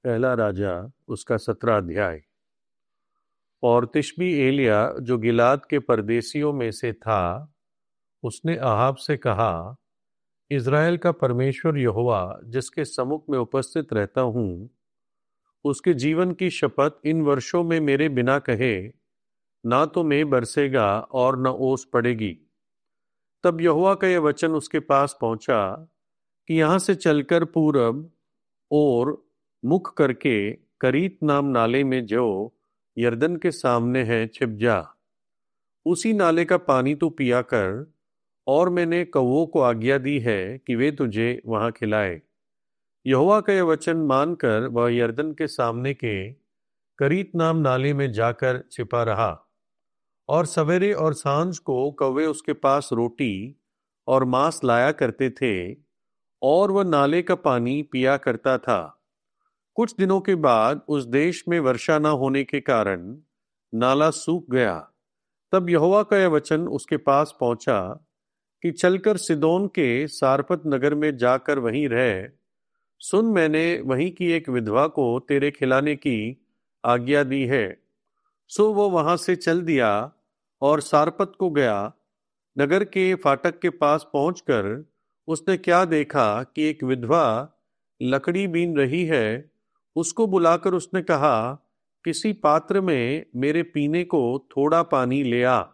पहला राजा उसका 17 अध्याय। और तिशबी एलिया जो गिलाद के परदेसियों में से था, उसने अहाब से कहा, इज़राइल का परमेश्वर यहोवा जिसके सम्मुख में उपस्थित रहता हूँ, उसके जीवन की शपथ इन वर्षों में मेरे बिना कहे ना तो मेघ बरसेगा और न ओस पड़ेगी। तब यहोवा का यह वचन उसके पास पहुंचा कि यहाँ से चलकर पूरब और मुख करके करीत नाम नाले में जो यरदन के सामने है छिप जा। उसी नाले का पानी तू पिया कर, और मैंने कौवों को आज्ञा दी है कि वे तुझे वहां खिलाए। यहोवा का यह वचन मानकर वह यरदन के सामने के करीत नाम नाले में जाकर छिपा रहा। और सवेरे और सांझ को कौवे उसके पास रोटी और मांस लाया करते थे, और वह नाले का पानी पिया करता था। कुछ दिनों के बाद उस देश में वर्षा न होने के कारण नाला सूख गया। तब यहोवा का यह वचन उसके पास पहुंचा कि चलकर सिदोन के सारपत नगर में जाकर वहीं रह। सुन, मैंने वहीं की एक विधवा को तेरे खिलाने की आज्ञा दी है। सो वो वहां से चल दिया और सारपत को गया। नगर के फाटक के पास पहुंचकर उसने क्या देखा कि एक विधवा लकड़ी बीन रही है। उसको बुलाकर उसने कहा, किसी पात्र में मेरे पीने को थोड़ा पानी ले आ।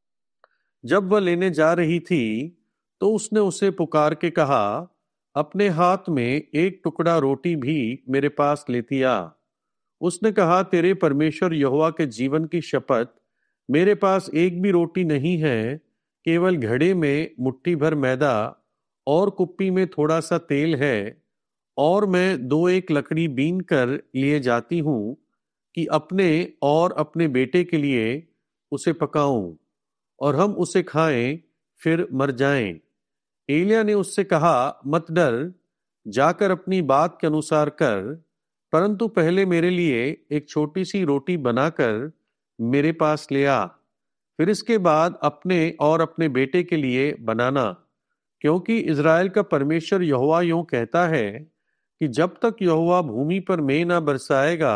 जब वह लेने जा रही थी तो उसने उसे पुकार के कहा, अपने हाथ में एक टुकड़ा रोटी भी मेरे पास लेती आ। उसने कहा, तेरे परमेश्वर यहोवा के जीवन की शपथ, मेरे पास एक भी रोटी नहीं है, केवल घड़े में मुट्ठी भर मैदा और कुप्पी में थोड़ा सा तेल है। और मैं 2-1 लकड़ी बीन कर लिए जाती हूँ कि अपने और अपने बेटे के लिए उसे पकाऊं और हम उसे खाएं, फिर मर जाएं। एलिया ने उससे कहा, मत डर, जाकर अपनी बात के अनुसार कर, परंतु पहले मेरे लिए एक छोटी सी रोटी बनाकर मेरे पास ले आ। फिर इसके बाद अपने और अपने बेटे के लिए बनाना, क्योंकि इज़राइल का परमेश्वर यहोवा यूं कहता है कि जब तक यहोवा भूमि पर मेंह न बरसाएगा,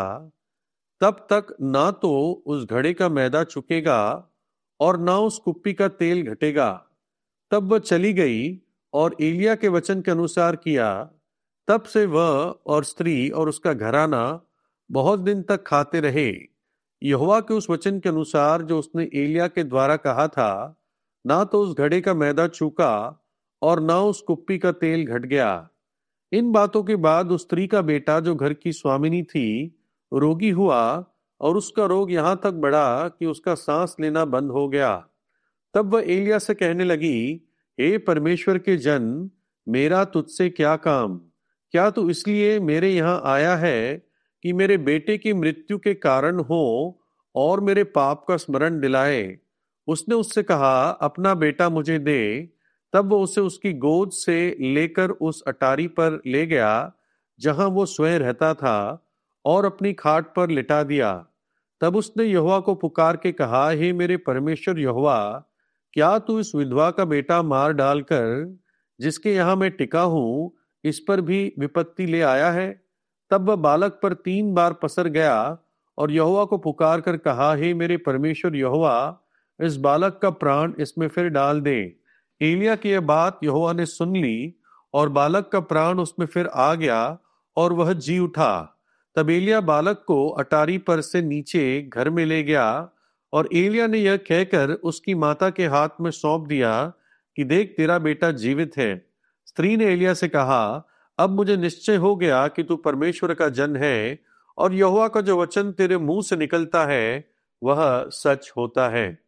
तब तक ना तो उस घड़े का मैदा चुकेगा और ना उस कुप्पी का तेल घटेगा। तब वह चली गई और एलिया के वचन के अनुसार किया। तब से वह और स्त्री और उसका घराना बहुत दिन तक खाते रहे, यहोवा के उस वचन के अनुसार जो उसने एलिया के द्वारा कहा था। ना तो उस घड़े का मैदा चूका और ना उस कुप्पी का तेल घट गया। इन बातों के बाद उस स्त्री का बेटा जो घर की स्वामिनी थी रोगी हुआ, और उसका रोग यहां तक बढ़ा कि उसका सांस लेना बंद हो गया। तब वह एलिया से कहने लगी, हे परमेश्वर के जन, मेरा तुझसे क्या काम? क्या तू इसलिए मेरे यहाँ आया है कि मेरे बेटे की मृत्यु के कारण हो और मेरे पाप का स्मरण दिलाए? उसने उससे कहा, अपना बेटा मुझे दे। तब वो उसे उसकी गोद से लेकर उस अटारी पर ले गया जहां वो स्वयं रहता था, और अपनी खाट पर लिटा दिया। तब उसने यहोवा को पुकार के कहा, हे मेरे परमेश्वर यहोवा, क्या तू इस विधवा का बेटा मार डालकर जिसके यहाँ मैं टिका हूं, इस पर भी विपत्ति ले आया है? तब वह बालक पर 3 बार पसर गया और यहोवा को पुकार कर कहा, हे मेरे परमेश्वर यहोवा, इस बालक का प्राण इसमें फिर डाल दे। एलिया की यह बात यहोवा ने सुन ली, और बालक का प्राण उसमें फिर आ गया और वह जी उठा। तब एलिया बालक को अटारी पर से नीचे घर में ले गया, और एलिया ने यह कहकर उसकी माता के हाथ में सौंप दिया कि देख, तेरा बेटा जीवित है। स्त्री ने एलिया से कहा, अब मुझे निश्चय हो गया कि तू परमेश्वर का जन है, और यहोवा का जो वचन तेरे मुंह से निकलता है वह सच होता है।